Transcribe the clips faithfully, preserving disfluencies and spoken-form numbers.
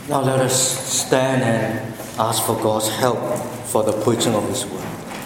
Now let us stand and ask for God's help for the preaching of His word.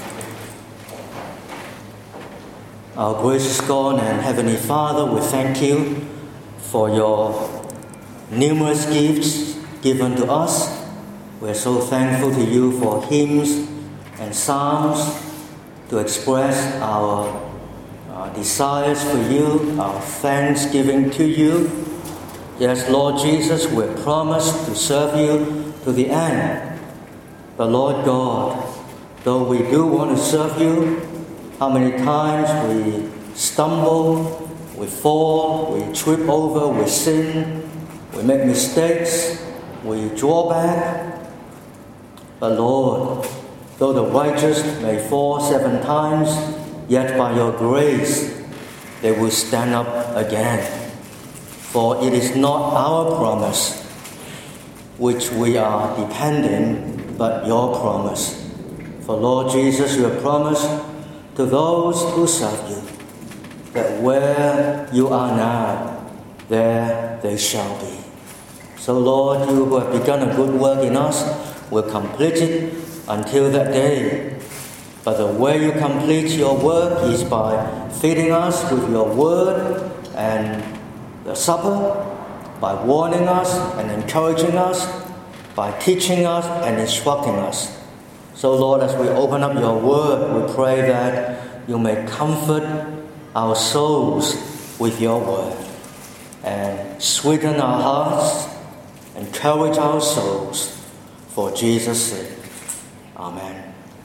Our gracious God and Heavenly Father, we thank you for your numerous gifts given to us. We are so thankful to you for hymns and psalms to express our uh, desires for you, our thanksgiving to you. Yes, Lord Jesus, we promise to serve you to the end. But Lord God, though we do want to serve you, how many times we stumble, we fall, we trip over, we sin, we make mistakes, we draw back. But Lord, though the righteous may fall seven times, yet by your grace they will stand up again. For it is not our promise which we are depending, but your promise. For Lord Jesus, you have promised to those who serve you that where you are now, there they shall be. So Lord, you who have begun a good work in us will complete it until that day. But the way you complete your work is by feeding us with your word and the supper, by warning us and encouraging us, by teaching us and instructing us. So Lord, as we open up your word, we pray that you may comfort our souls with your word and sweeten our hearts, encourage our souls for Jesus' sake. Amen.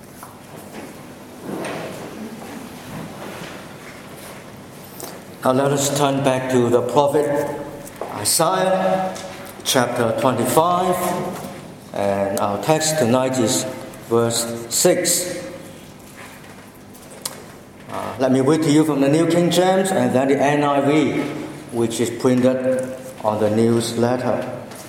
Now let us turn back to the prophet Isaiah, chapter twenty-five, and our text tonight is verse six. Uh, let me read to you from the New King James and then the N I V, which is printed on the newsletter.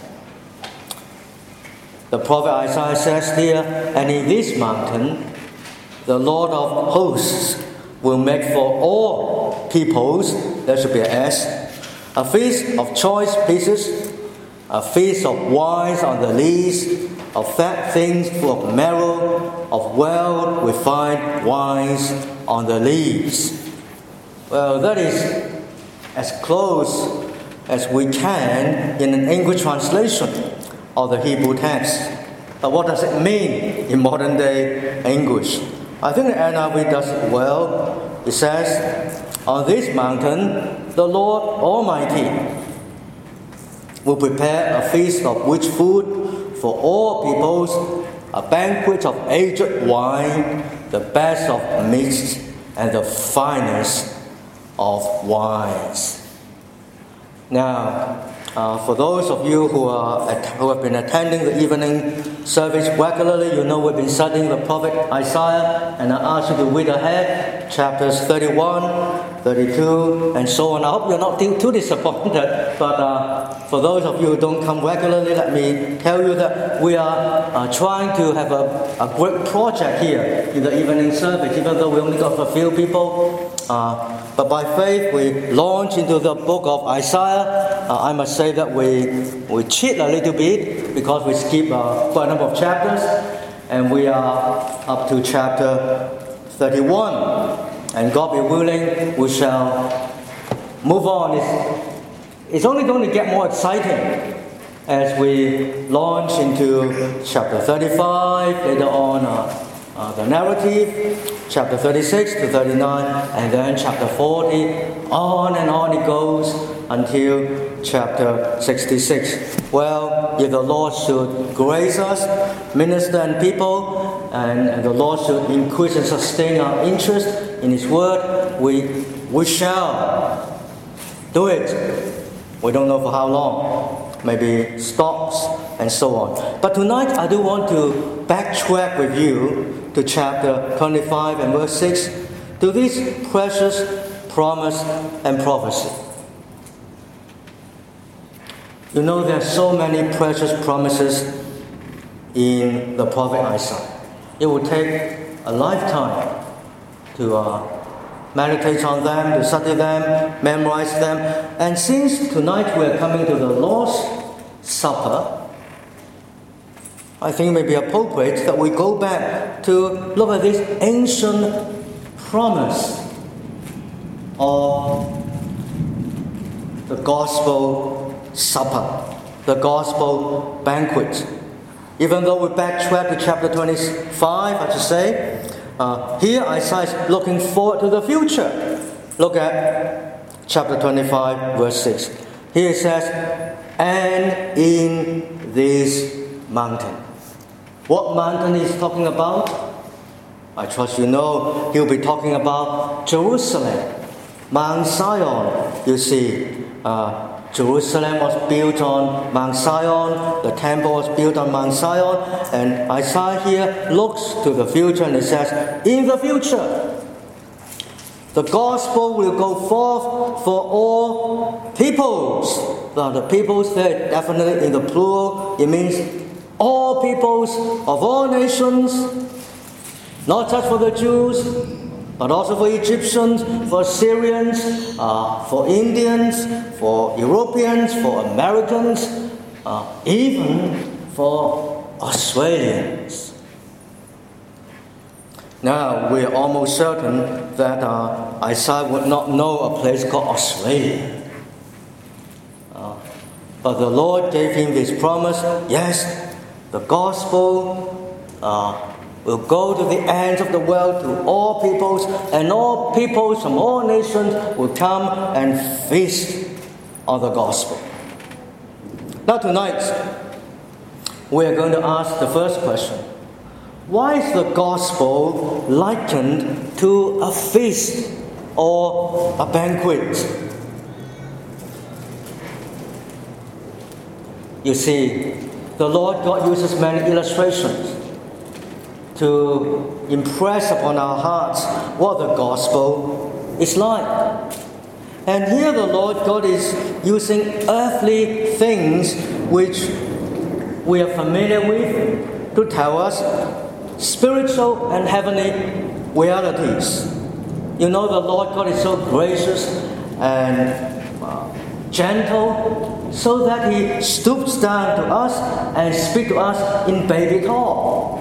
The prophet Isaiah says here, "And in this mountain, the Lord of hosts will make for all peoples," there should be an S, "a feast of choice pieces, a feast of wines on the lees, of fat things full of marrow, of well refined wines on the leaves." Well, that is as close as we can in an English translation of the Hebrew text. But what does it mean in modern day English? I think the N I V does it well. It says, "On this mountain, the Lord Almighty will prepare a feast of rich food for all peoples, a banquet of aged wine, the best of meats, and the finest of wines." Now, uh, for those of you who are at, who have been attending the evening service regularly, you know we've been studying the prophet Isaiah, and I ask you to read ahead, chapters thirty-one, thirty-two, and so on. I hope you're not too, too disappointed, but uh, for those of you who don't come regularly, let me tell you that we are uh, trying to have a, a great project here in the evening service, even though we only got a few people. Uh, but by faith, we launch into the book of Isaiah. Uh, I must say that we we cheat a little bit because we skip uh, quite a number of chapters, and we are up to chapter thirty-one. And God be willing, we shall move on. It's, it's only going to get more exciting as we launch into chapter thirty-five, later on uh, uh, the narrative, chapter thirty-six to thirty-nine, and then chapter forty, on and on it goes until chapter sixty-six. Well, if the Lord should grace us, minister and people, and, and the Lord should increase and sustain our interest in His Word, we, we shall do it. We don't know for how long, maybe stops and so on. But tonight I do want to backtrack with you to chapter twenty-five and verse six, to this precious promise and prophecy. You know, there are so many precious promises in the prophet Isaiah. It would take a lifetime to uh, meditate on them, to study them, memorize them. And since tonight we are coming to the Lord's Supper, I think it may be appropriate that we go back to look at this ancient promise of the gospel supper, the gospel banquet. Even though we backtrack to chapter twenty-five, I should say, uh, here Isaiah is looking forward to the future. Look at chapter twenty-five, verse six. Here it says, "And in this mountain." What mountain is he talking about? I trust you know he'll be talking about Jerusalem, Mount Zion. You see, uh, Jerusalem was built on Mount Zion, the temple was built on Mount Zion, and Isaiah here looks to the future and it says, in the future, the gospel will go forth for all peoples. Now the peoples there, definitely in the plural, it means all peoples of all nations, not just for the Jews, but also for Egyptians, for Syrians, uh, for Indians, for Europeans, for Americans, uh, even for Australians. Now, we're almost certain that uh, Isaiah would not know a place called Australia. Uh, but the Lord gave him this promise, yes, the gospel uh, will go to the ends of the world, to all peoples, and all peoples from all nations will come and feast on the gospel. Now tonight, we are going to ask the first question. Why is the gospel likened to a feast or a banquet? You see, the Lord God uses many illustrations to impress upon our hearts what the gospel is like. And here the Lord God is using earthly things which we are familiar with to tell us spiritual and heavenly realities. You know, the Lord God is so gracious and uh, gentle, so that He stoops down to us and speaks to us in baby talk.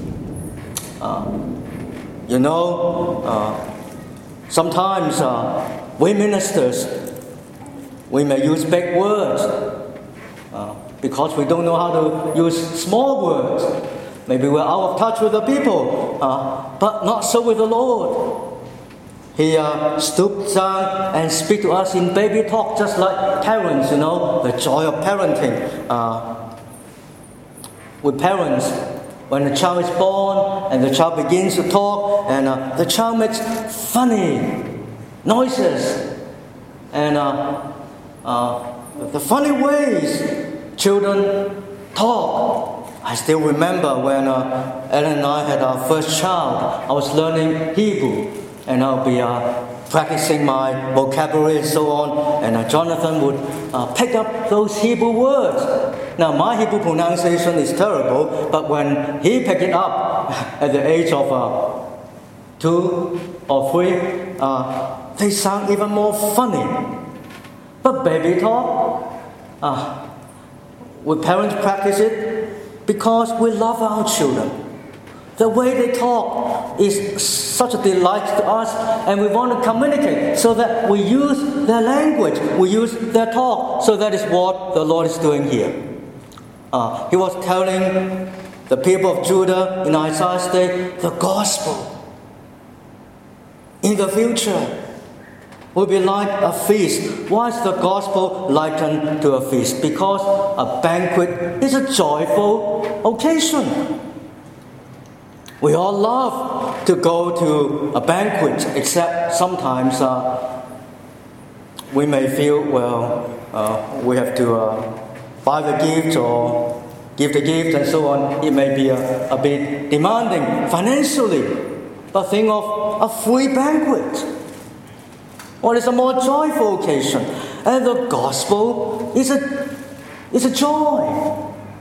Uh, you know, uh, sometimes uh, we ministers, we may use big words uh, because we don't know how to use small words. Maybe we're out of touch with the people, uh, but not so with the Lord. He uh, stoops down and speaks to us in baby talk, just like parents, you know, the joy of parenting. Uh, with parents, when the child is born and the child begins to talk, and uh, the child makes funny noises, and uh, uh, the funny ways children talk. I still remember when uh, Ellen and I had our first child, I was learning Hebrew. And I'll be uh, practicing my vocabulary and so on. And uh, Jonathan would uh, pick up those Hebrew words. Now, my Hebrew pronunciation is terrible, but when he picked it up at the age of uh, two or three, uh, they sound even more funny. But baby talk, uh, we parents practice it because we love our children. The way they talk is such a delight to us, and we want to communicate so that we use their language, we use their talk. So that is what the Lord is doing here. Uh, he was telling the people of Judah in Isaiah's day, the gospel in the future will be like a feast. Why is the gospel likened to a feast? Because a banquet is a joyful occasion. We all love to go to a banquet, except sometimes uh, we may feel, well, uh, we have to uh, buy the gift or give the gift and so on. It may be a, a bit demanding financially. But think of a free banquet. What is a more joyful occasion? And the gospel is a, is a joy.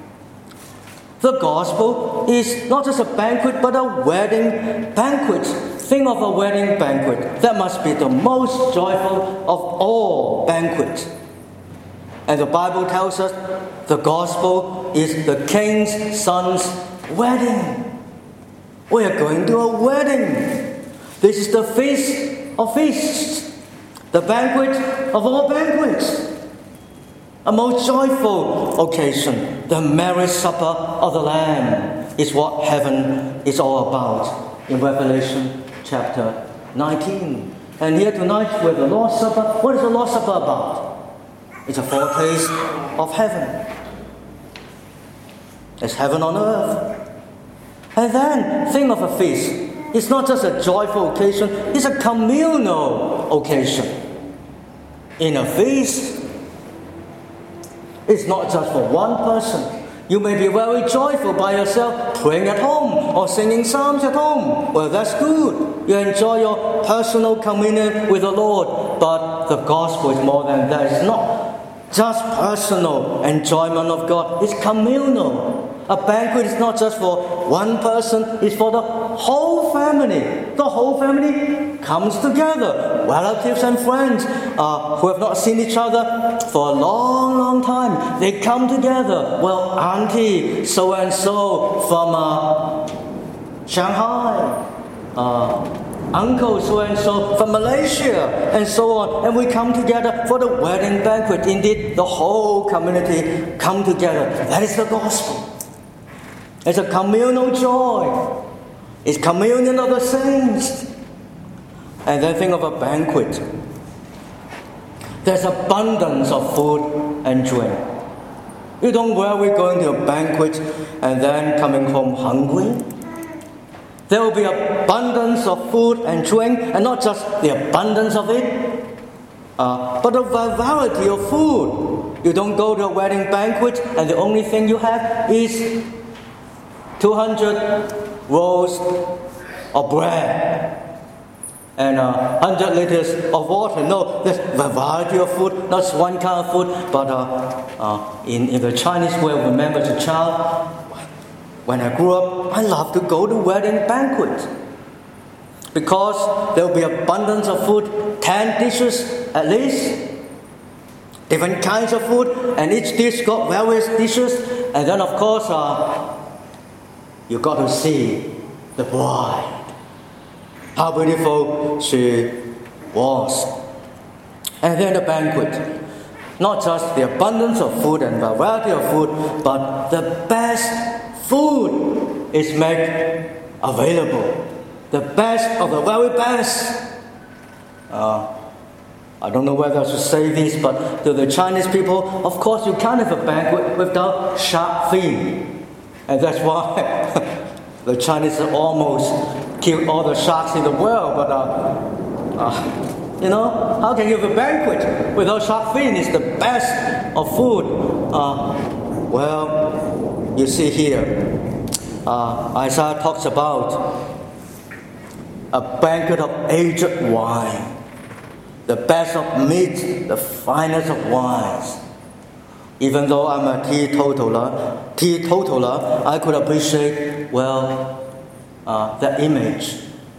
The gospel is not just a banquet, but a wedding banquet. Think of a wedding banquet. That must be the most joyful of all banquets. And the Bible tells us the gospel is the king's son's wedding. We are going to a wedding. This is the feast of feasts, the banquet of all banquets. A most joyful occasion. The marriage supper of the Lamb is what heaven is all about in Revelation chapter nineteen. And here tonight with the Lord's Supper, what is the Lord's Supper about? It's a foretaste of heaven. It's heaven on earth. And then think of a feast. It's not just a joyful occasion, it's a communal occasion. In a feast, it's not just for one person. You may be very joyful by yourself, praying at home or singing psalms at home. Well, that's good. You enjoy your personal communion with the Lord. But the gospel is more than that. It's not just personal enjoyment of God. It's communal. A banquet is not just for one person. It's for the whole family. The whole family comes together. Relatives and friends uh, who have not seen each other for a long, long time. They come together. Well, auntie so-and-so from uh, Shanghai. Uh, Uncle so-and-so from Malaysia, and so on. And we come together for the wedding banquet. Indeed, the whole community come together. That is the gospel. It's a communal joy. It's communion of the saints. And then think of a banquet. There's abundance of food and drink. You don't worry going to a banquet and then coming home hungry. There will be abundance of food and drink, and not just the abundance of it, uh, but a variety of food. You don't go to a wedding banquet and the only thing you have is two hundred rolls of bread and uh, one hundred liters of water. No, there's a variety of food, not just one kind of food, but uh, uh, in, in the Chinese way, remember as a child, when I grew up, I loved to go to wedding banquet because there will be abundance of food, ten dishes at least, different kinds of food, and each dish got various dishes, and then of course uh, you got to see the bride, how beautiful she was. And then the banquet, not just the abundance of food and variety of food, but the best food is made available. The best of the very best. Uh, I don't know whether I should say this, but to the Chinese people, of course you can't have a banquet without shark fin. And that's why the Chinese almost killed all the sharks in the world. But, uh, uh, you know, how can you have a banquet without shark fin? It's the best of food. Uh, well, you see here, uh, Isaiah talks about a banquet of aged wine, the best of meat, the finest of wines. Even though I'm a teetotaler, teetotaler, I could appreciate, well, uh, the image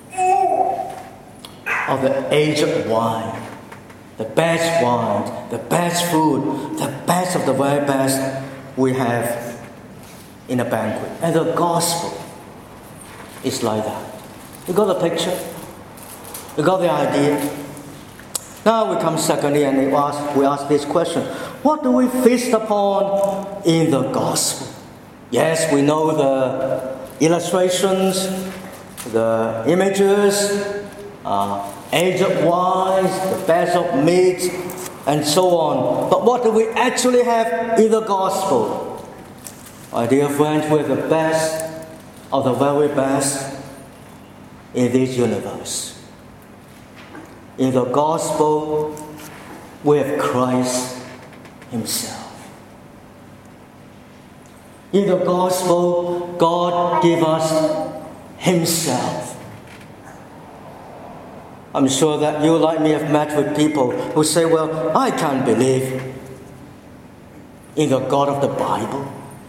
of the aged wine, the best wine, the best food, the best of the very best we have in a banquet. And the gospel is like that. You got the picture? You got the idea? Now we come secondly and we ask, we ask this question. What do we feast upon in the gospel? Yes, we know the illustrations, the images, uh, aged wines, the best of meat, and so on. But what do we actually have in the gospel? My dear friends, we have the best of the very best in this universe. In the gospel, we have Christ Himself. In the gospel, God gives us Himself. I'm sure that you, like me, have met with people who say, well, I can't believe in the God of the Bible.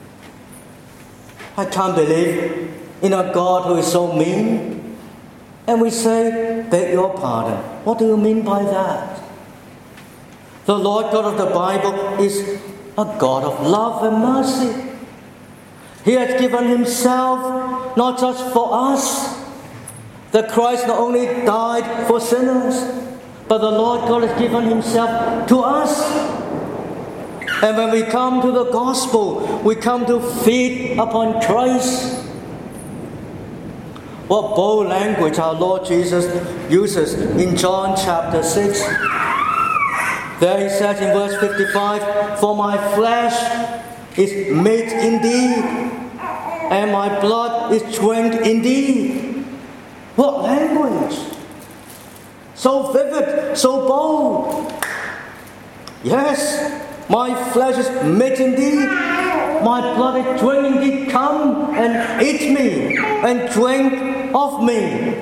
I can't believe in a God who is so mean. And we say, beg your pardon. What do you mean by that? The Lord God of the Bible is a God of love and mercy. He has given himself not just for us. That Christ not only died for sinners, but the Lord God has given himself to us. And when we come to the gospel, we come to feed upon Christ. What bold language our Lord Jesus uses in John chapter six. There he says in verse fifty-five, "For my flesh is meat indeed, and my blood is drink indeed." What language! So vivid, so bold. Yes, my flesh is meat indeed, my blood is drink indeed. Come and eat me and drink of me.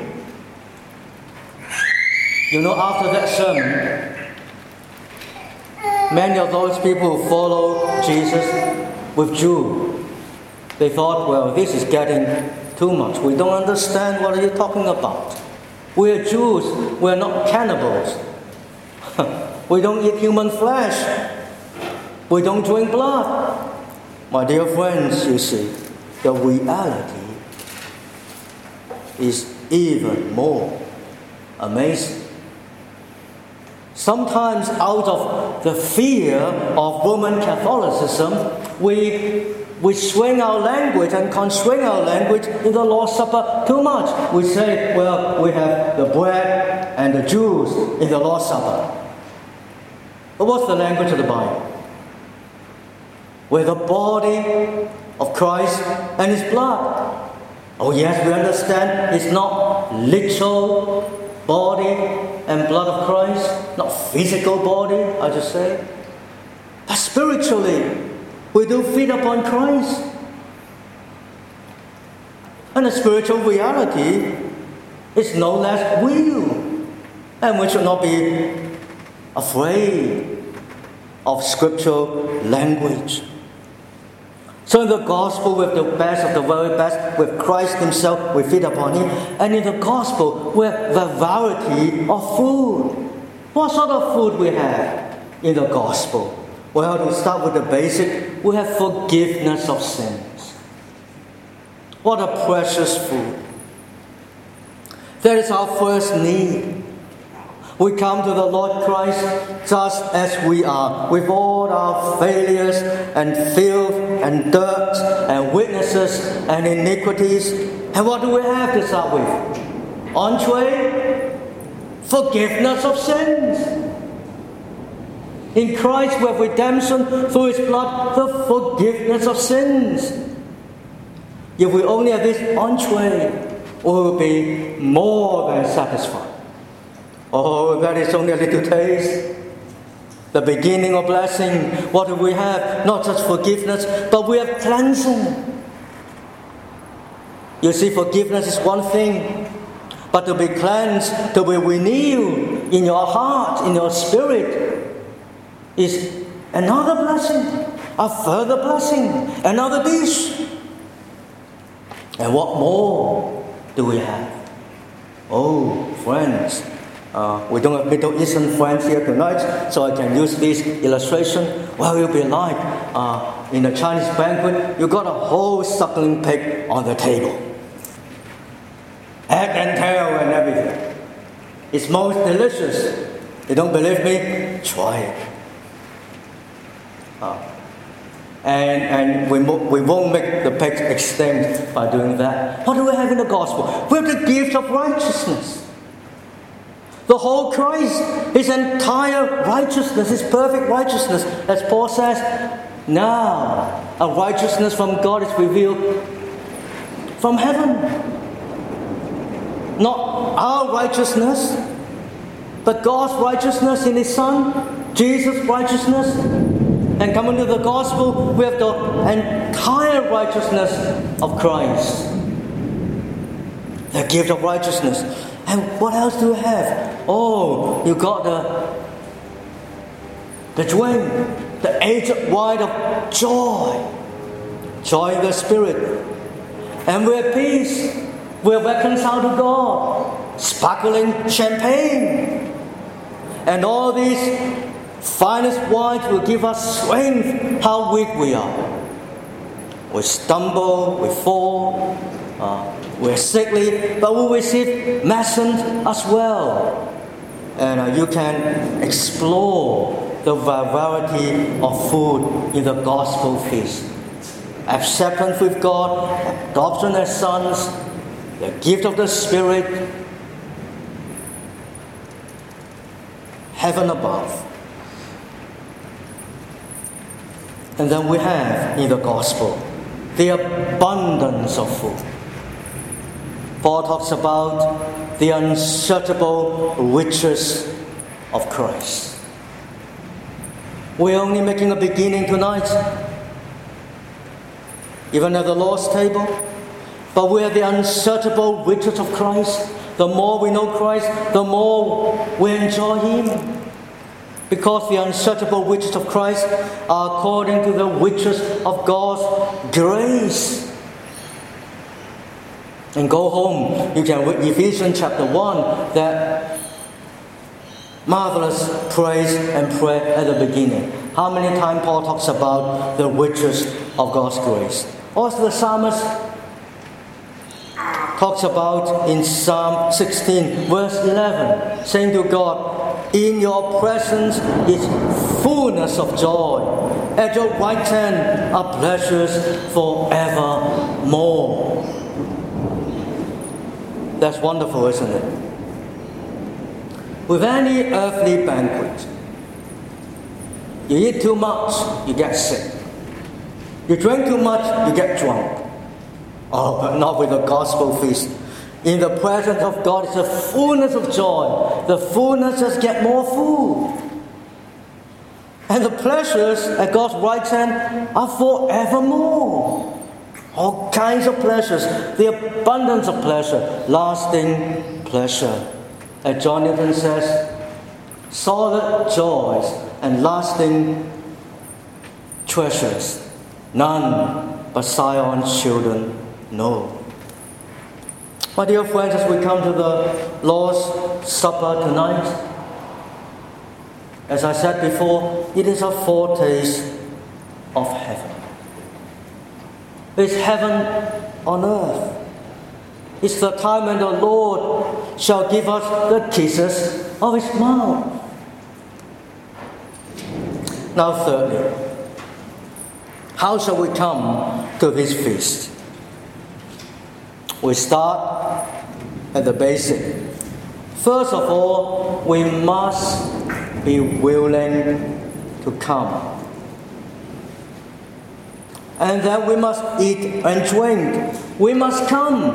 You know, after that sermon, many of those people who follow Jesus withdrew. They thought, well, this is getting too much. We don't understand what you're talking about. We are Jews. We are not cannibals. We don't eat human flesh. We don't drink blood. My dear friends, you see, the reality is even more amazing. Sometimes out of the fear of Roman Catholicism, we we swing our language and constrain our language in the Lord's Supper too much. We say, well, we have the bread and the juice in the Lord's Supper. But what's the language of the Bible? We're the body of Christ and his blood. Oh yes, we understand it's not literal body and blood of Christ, not physical body, I just say. But spiritually, we do feed upon Christ. And the spiritual reality is no less real. And we should not be afraid of scriptural language. So in the gospel, with the best of the very best, with Christ himself, we feed upon him. And in the gospel, with the variety of food. What sort of food we have in the gospel? Well, to start with the basic, we have forgiveness of sins. What a precious food. That is our first need. We come to the Lord Christ just as we are, with all our failures and filth and dirt and weaknesses and iniquities. And what do we have to start with? Entree, forgiveness of sins. In Christ we have redemption through his blood, the forgiveness of sins. If we only have this entree, we will be more than satisfied. Oh, that is only a little taste. The beginning of blessing. What do we have? Not just forgiveness, but we have cleansing. You see, forgiveness is one thing, but to be cleansed, to be renewed in your heart, in your spirit, is another blessing, a further blessing, another dish. And what more do we have? Oh, friends, uh, we don't have Middle Eastern friends here tonight, so I can use this illustration. What will be like uh, in a Chinese banquet? You got a whole suckling pig on the table, head and tail and everything. It's most delicious. You don't believe me? Try it. Uh, and and we, mo- we won't make the pig extinct by doing that. What do we have in the gospel? We have the gift of righteousness. The whole Christ, his entire righteousness, his perfect righteousness. As Paul says, now a righteousness from God is revealed from heaven. Not our righteousness, but God's righteousness in his Son, Jesus' righteousness. And coming to the gospel, we have the entire righteousness of Christ. The gift of righteousness. And what else do you have? Oh, you got the the drink, the aged wine of joy. Joy in the Spirit. And we're at peace. We're reconciled to God. Sparkling champagne. And all these Finest wine will give us strength how weak we are. We stumble, we fall, uh, we're sickly, but we receive medicine as well. And uh, you can explore the variety of food in the gospel feast. Acceptance with God, adoption as sons, the gift of the Spirit, heaven above. And then we have in the gospel the abundance of food. Paul talks about the unsearchable riches of Christ. We're only making a beginning tonight, even at the Lord's table, but we are the unsearchable riches of Christ. The more we know Christ, the more we enjoy Him. Because the unsearchable riches of Christ are according to the riches of God's grace. And go home, you can read Ephesians chapter one, that marvelous praise and prayer at the beginning. How many times Paul talks about the riches of God's grace? Also the psalmist talks about in Psalm sixteen, verse eleven, saying to God, in your presence is fullness of joy. At your right hand are pleasures forevermore. That's wonderful, isn't it? With any earthly banquet, you eat too much, you get sick. You drink too much, you get drunk. Oh, but not with the gospel feast. In the presence of God is the fullness of joy. The fullness just get more food. And the pleasures at God's right hand are forevermore. All kinds of pleasures. The abundance of pleasure. Lasting pleasure. As John Newton says, solid joys and lasting treasures. None but Zion's children know. My dear friends, as we come to the Lord's Supper tonight, as I said before, it is a foretaste of heaven. It's heaven on earth. It's the time when the Lord shall give us the kisses of His mouth. Now thirdly, how shall we come to this feast? We start at the basic. First of all, we must be willing to come. And then we must eat and drink. We must come.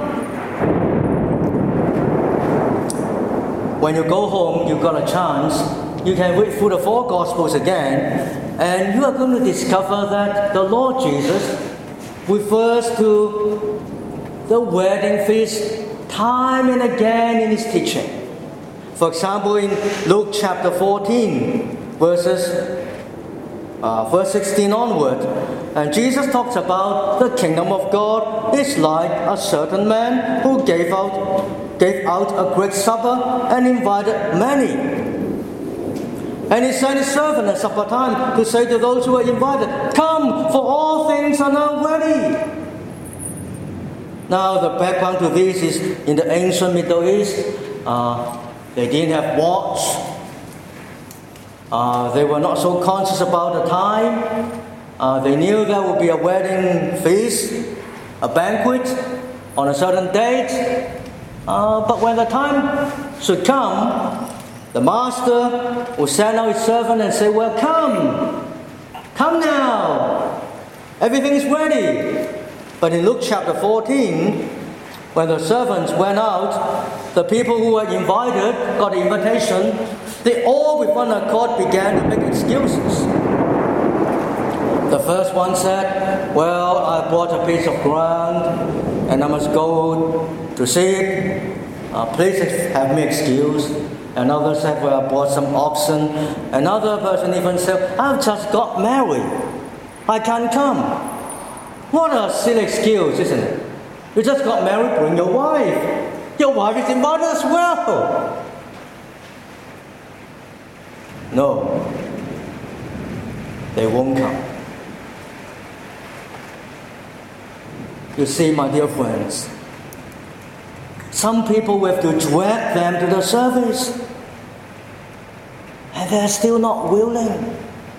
When you go home, you've got a chance. You can read through the four Gospels again, and you are going to discover that the Lord Jesus refers to the wedding feast time and again in His teaching. For example, in Luke chapter fourteen, verses uh, verse sixteen onward, and Jesus talks about the kingdom of God is like a certain man who gave out gave out a great supper and invited many. And he sent his servant at supper time to say to those who were invited, "Come, for all things are now ready." Now, the background to this is in the ancient Middle East, uh, they didn't have watch. Uh, they were not so conscious about the time. Uh, they knew there would be a wedding feast, a banquet on a certain date. Uh, but when the time should come, the master would send out his servant and say, "Well, come, come now. Everything is ready." But in Luke chapter fourteen, when the servants went out, the people who were invited got the invitation. They all with one accord began to make excuses. The first one said, "Well, I bought a piece of ground and I must go to see it. Uh, please have me excused." Another said, "Well, I bought some oxen." Another person even said, "I've just got married. I can't come." What a silly excuse, isn't it? You just got married, bring your wife. Your wife is invited as well. No. they won't come. You see, my dear friends, some people we have to drag them to the service, and they're still not willing.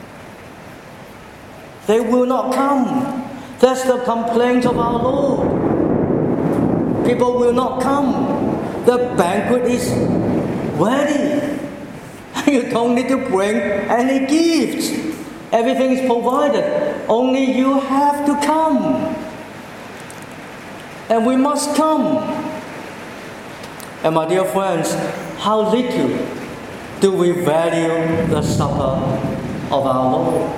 They will not come. That's the complaint of our Lord. People will not come. The banquet is ready. You don't need to bring any gifts. Everything is provided. Only you have to come. And we must come. And my dear friends, how little do we value the supper of our Lord?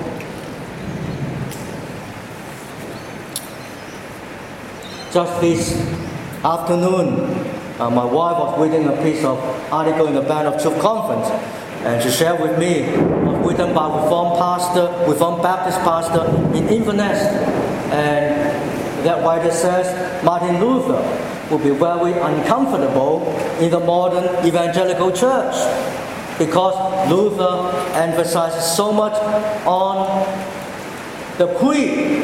Just this afternoon, uh, my wife was reading a piece of article in the Band of Truth Conference, and she shared with me, it was written by Reformed pastor, Reformed Baptist pastor in Inverness, and that writer says Martin Luther would be very uncomfortable in the modern evangelical church because Luther emphasizes so much on the creed,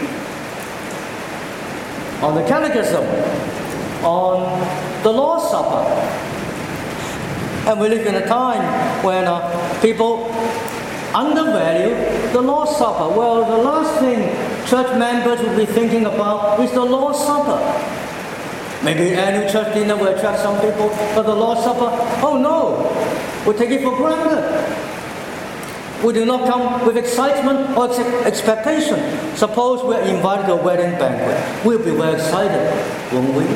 on the catechism, on the Lord's Supper. And we live in a time when uh, people undervalue the Lord's Supper. Well, the last thing church members will be thinking about is the Lord's Supper. Maybe annual church dinner will attract some people, but the Lord's Supper, oh no, we take it for granted. We do not come with excitement or ex- expectation. Suppose we're invited to a wedding banquet. We'll be very excited, won't we?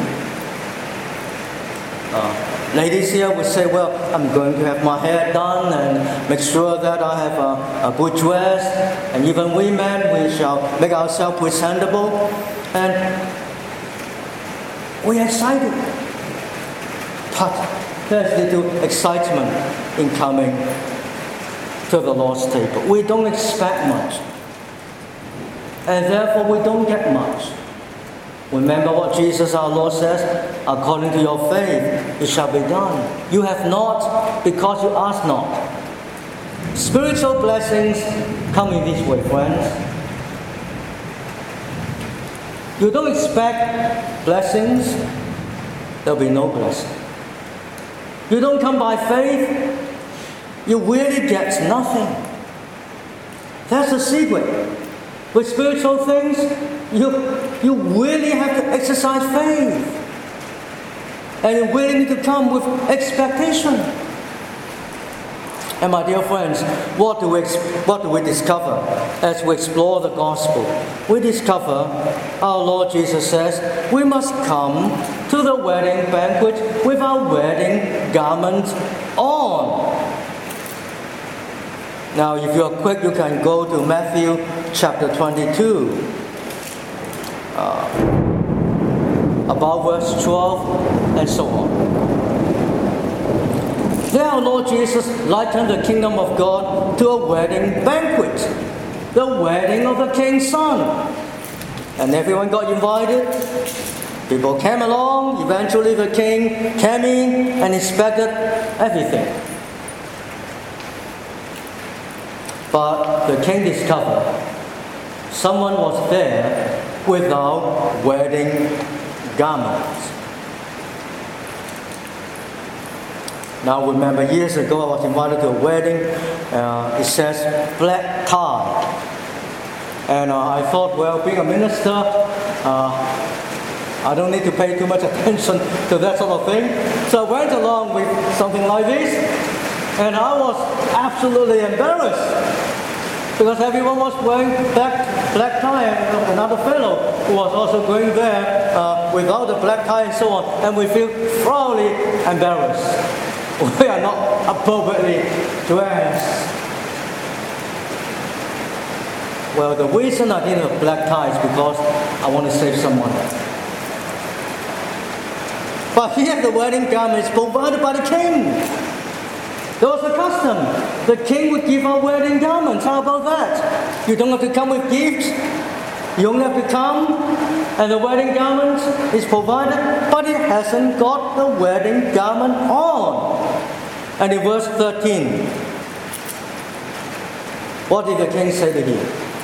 Uh, ladies here would say, well, I'm going to have my hair done and make sure that I have a, a good dress. And even we men, we shall make ourselves presentable. And we're excited. But there's little excitement in coming to the Lord's table. We don't expect much. And therefore we don't get much. Remember what Jesus our Lord says, according to your faith, it shall be done. You have not because you ask not. Spiritual blessings come in this way, friends. You don't expect blessings, there'll be no blessing. You don't come by faith, you really get nothing. That's the secret. With spiritual things, you, you really have to exercise faith. And you really need to come with expectation. And my dear friends, what do we, what do we discover as we explore the gospel? We discover our Lord Jesus says, we must come to the wedding banquet with our wedding garment on. Now, if you're quick, you can go to Matthew chapter twenty-two, uh, about verse twelve, and so on. There our Lord Jesus likened the kingdom of God to a wedding banquet, the wedding of the king's son. And everyone got invited. People came along. Eventually the king came in and inspected everything. But the king discovered someone was there without wedding garments. Now remember, years ago I was invited to a wedding. Uh, it says black tie. And uh, I thought, well, being a minister, uh, I don't need to pay too much attention to that sort of thing. So I went along with something like this. And I was absolutely embarrassed because everyone was wearing black, black tie, and another fellow who was also going there uh, without the black tie and so on, and we feel thoroughly embarrassed. We are not appropriately dressed. Well, the reason I didn't have black tie is because I want to save some money. But here the wedding garment is provided by the king. There was a custom. The king would give out wedding garments. How about that? You don't have to come with gifts. You only have to come, and the wedding garment is provided, but it hasn't got the wedding garment on. And in verse thirteen, what did the king say to him?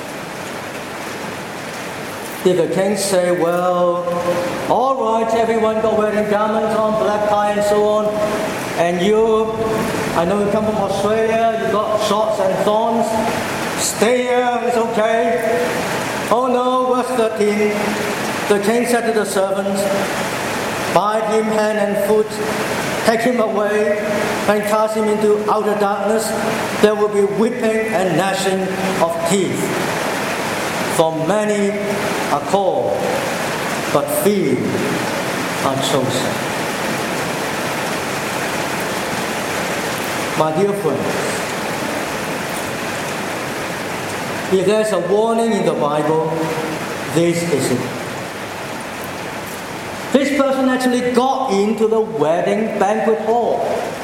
Did the king say, well, all right, everyone got wearing garments on, black tie and so on, and you, I know you come from Australia, you got shorts and thorns, stay here, it's okay. Oh no, verse thirteen, the king said to the servants, bind him hand and foot, take him away, and cast him into outer darkness. There will be weeping and gnashing of teeth. For many are called, but few are chosen. My dear friends, if there's a warning in the Bible, this is it. This person actually got into the wedding banquet hall.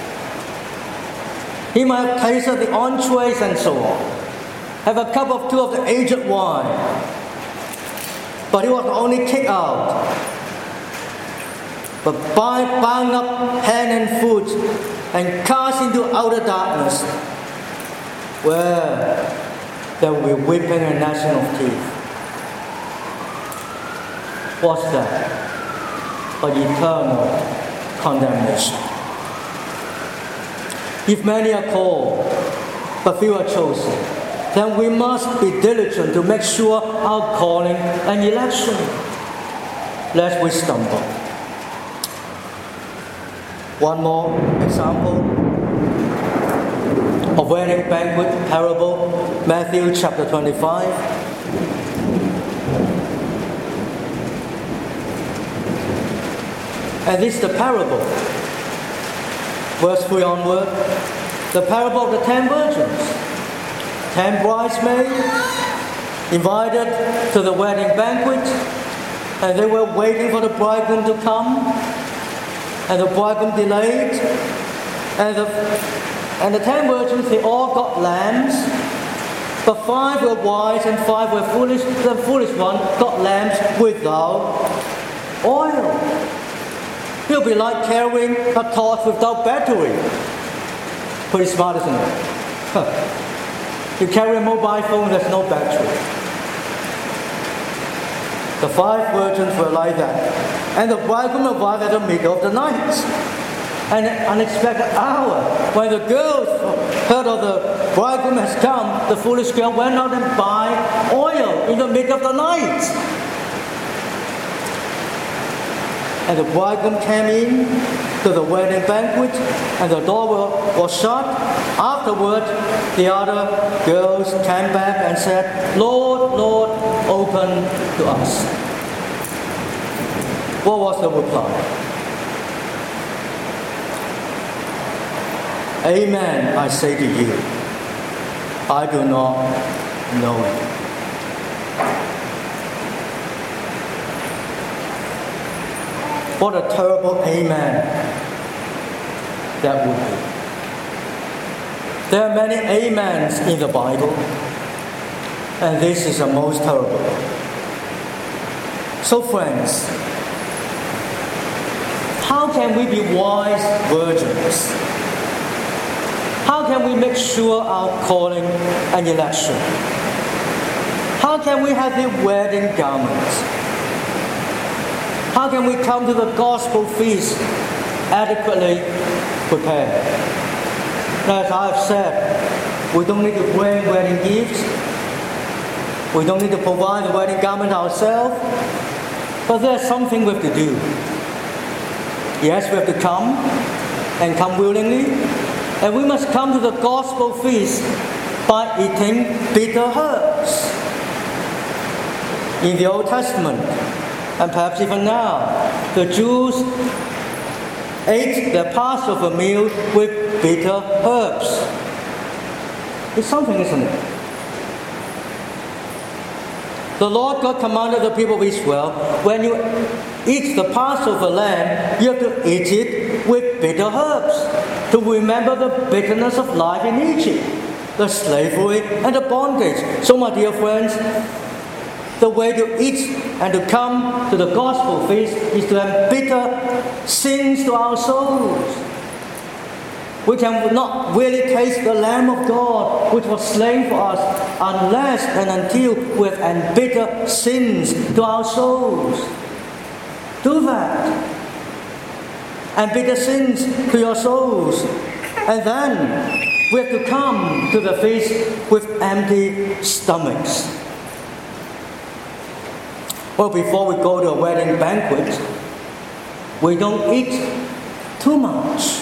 He might have tasted the entrees and so on, have a cup or two of the aged wine, but he was only kicked out. But bind, bound up hand and foot and cast into outer darkness, where there will be weeping and gnashing of teeth. What's that? But eternal condemnation. If many are called, but few are chosen, then we must be diligent to make sure our calling and election, lest we stumble. One more example of wedding banquet parable, Matthew chapter twenty-five. And this is the parable, verse three onward, the parable of the ten virgins. Ten bridesmaids invited to the wedding banquet, and they were waiting for the bridegroom to come, and the bridegroom delayed, and the, and the ten virgins, they all got lambs, but five were wise and five were foolish. The foolish one got lambs without oil. It'll be like carrying a torch without battery. Pretty smart, isn't it? Huh. You carry a mobile phone, there's no battery. The five virgins were like that. And the bridegroom arrived at the middle of the night. An unexpected hour. When the girls heard of the bridegroom has come, the foolish girl went out and bought oil in the middle of the night. And the bridegroom came in to the wedding banquet, and the door was shut. Afterward, the other girls came back and said, Lord, Lord, open to us. What was the reply? Amen, I say to you, I do not know it. What a terrible amen that would be. There are many amens in the Bible, and this is the most terrible. So friends, how can we be wise virgins? How can we make sure our calling and election? How can we have the wedding garments? How can we come to the gospel feast adequately prepared? As I have said, we don't need to bring wedding gifts. We don't need to provide the wedding garment ourselves. But there's something we have to do. Yes, we have to come, and come willingly. And we must come to the gospel feast by eating bitter herbs. In the Old Testament, and perhaps even now, the Jews ate their Passover meal with bitter herbs. It's something, isn't it? The Lord God commanded the people of Israel, when you eat the Passover lamb, you have to eat it with bitter herbs, to remember the bitterness of life in Egypt, the slavery and the bondage. So my dear friends, the way to eat and to come to the gospel feast is to have bitter sins to our souls. We can not really taste the Lamb of God which was slain for us unless and until we have embittered sins to our souls. Do that. Embitter sins to your souls. And then we have to come to the feast with empty stomachs. Well, before we go to a wedding banquet, we don't eat too much.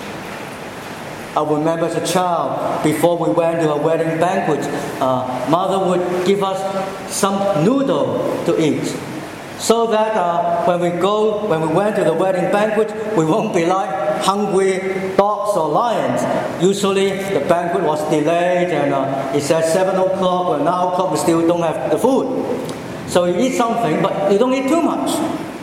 I remember as a child, before we went to a wedding banquet, uh, mother would give us some noodle to eat, so that uh, when we go, when we went to the wedding banquet, we won't be like hungry dogs or lions. Usually, the banquet was delayed, and uh, it said seven o'clock or nine o'clock. We still don't have the food, so you eat something, but you don't eat too much.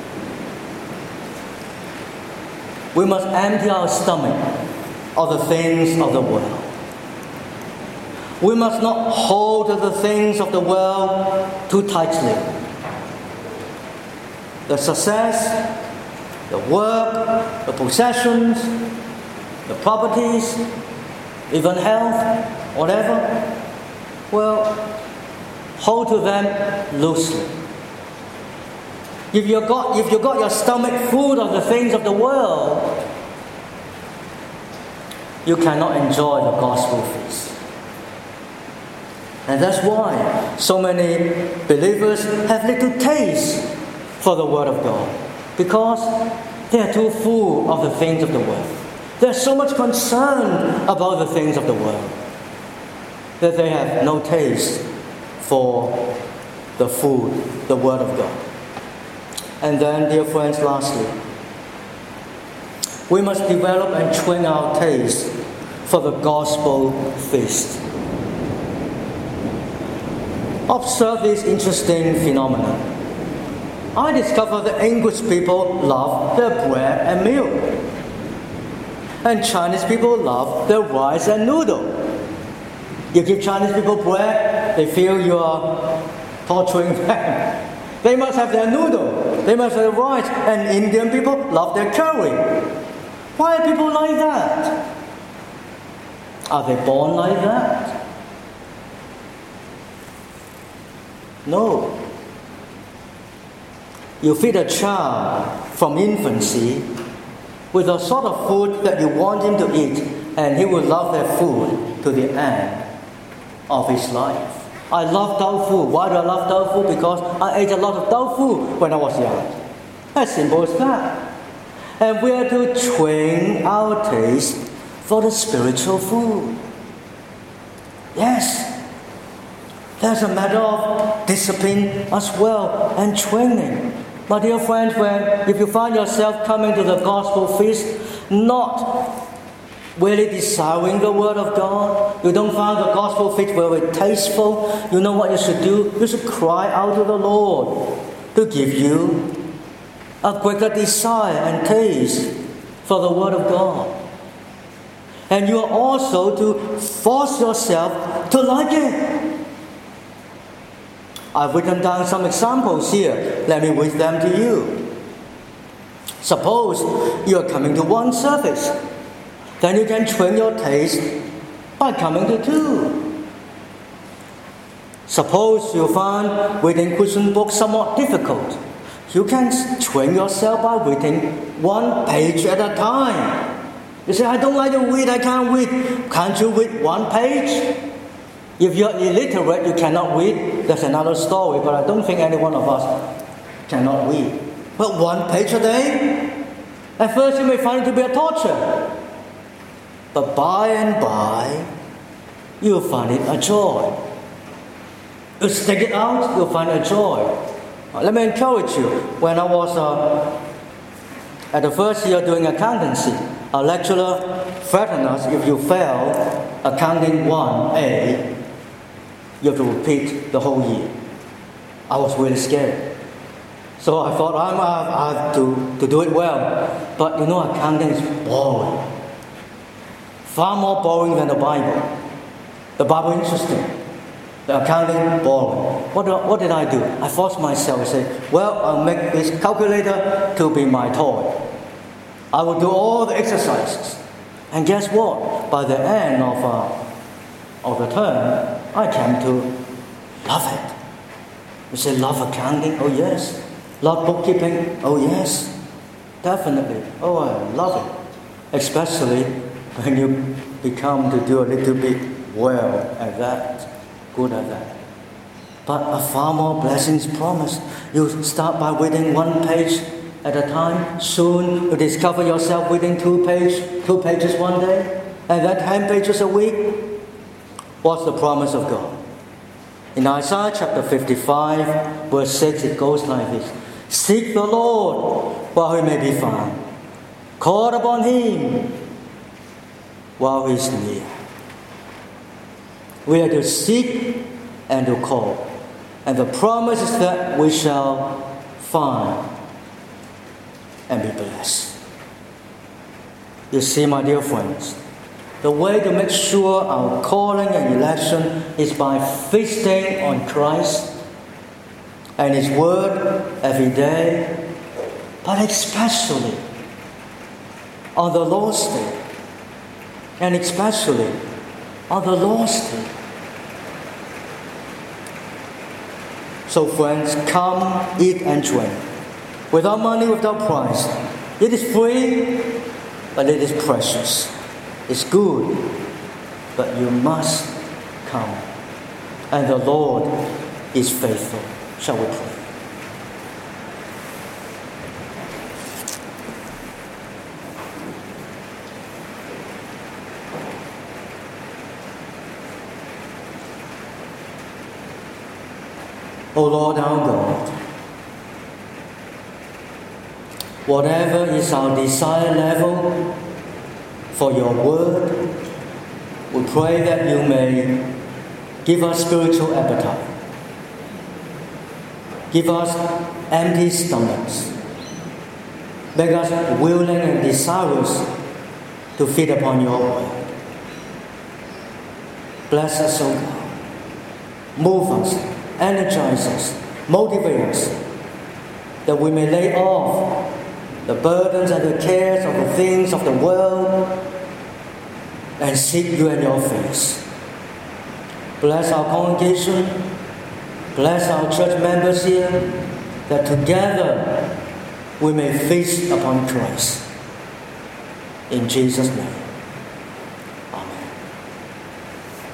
We must empty our stomach of the things of the world. We must not hold to the things of the world too tightly. The success, the work, the possessions, the properties, even health, whatever, well, hold to them loosely. If you got if you got your stomach full of the things of the world, you cannot enjoy the gospel feast. And that's why so many believers have little taste for the Word of God, because they are too full of the things of the world. They are so much concerned about the things of the world that they have no taste for the food, the Word of God. And then, dear friends, lastly, we must develop and train our taste for the gospel feast. Observe this interesting phenomenon. I discovered that English people love their bread and milk, and Chinese people love their rice and noodle. You give Chinese people bread, they feel you are torturing them. They must have their noodle, they must have their rice, and Indian people love their curry. Why are people like that? Are they born like that? No. You feed a child from infancy with the sort of food that you want him to eat, and he will love that food to the end of his life. I love tofu. Why do I love tofu? Because I ate a lot of tofu when I was young. As simple as that. And we are to train our taste for the spiritual food. Yes, there's a matter of discipline as well and training. My dear friends, when if you find yourself coming to the gospel feast, not really desiring the Word of God, you don't find the gospel feast very tasteful, you know what you should do? You should cry out to the Lord to give you a greater desire and taste for the Word of God. And you are also to force yourself to like it. I've written down some examples here. Let me read them to you. Suppose you are coming to one service. Then you can train your taste by coming to two. Suppose you find reading Christian books somewhat difficult. You can train yourself by reading one page at a time. You say, I don't like to read, I can't read. Can't you read one page? If you're illiterate, you cannot read. That's another story, but I don't think any one of us cannot read. But one page a day? At first you may find it to be a torture. But by and by, you'll find it a joy. You stick it out, you'll find a joy. Let me encourage you. When I was uh, at the first year doing accountancy, a lecturer threatened us, if you fail accounting one A, you have to repeat the whole year. I was really scared. So I thought, I'm, I have to, to do it well. But you know, accounting is boring. Far more boring than the Bible. The Bible is interesting. The accounting, boring. What, do, what did I do? I forced myself to say, well, I'll make this calculator to be my toy. I will do all the exercises. And guess what? By the end of, uh, of the term, I came to love it. You say, love accounting? Oh, yes. Love bookkeeping? Oh, yes. Definitely. Oh, I love it. Especially when you become to do a little bit well at that, good at that. But a far more blessings promised. You start by reading one page at a time. Soon you discover yourself reading two pages, two pages one day, and then ten pages a week. What's the promise of God? In Isaiah chapter fifty-five, verse six, it goes like this. Seek the Lord while he may be found. Call upon him while he is near. We are to seek and to call. And the promise is that we shall find and be blessed. You see, my dear friends, the way to make sure our calling and election is by feasting on Christ and His Word every day, but especially on the Lord's Day, and especially on the Lord's Day. So friends, come, eat and drink. Without money, without price. It is free, but it is precious. It's good, but you must come. And the Lord is faithful. Shall we pray? O Lord our God, whatever is our desire level for your word, we pray that you may give us spiritual appetite. Give us empty stomachs. Make us willing and desirous to feed upon your word. Bless us, O God. Move us, energize us, motivate us, that we may lay off the burdens and the cares of the things of the world and seek you in your face. Bless our congregation, bless our church members here, that together we may feast upon Christ. In Jesus' name.